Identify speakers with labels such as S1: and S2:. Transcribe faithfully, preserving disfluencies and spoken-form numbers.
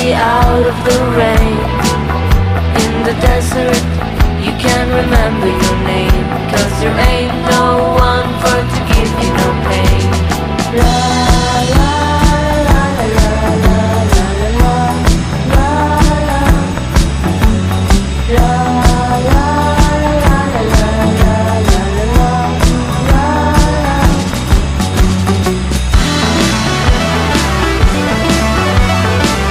S1: be out of the rain. In the desert, you can't remember your name.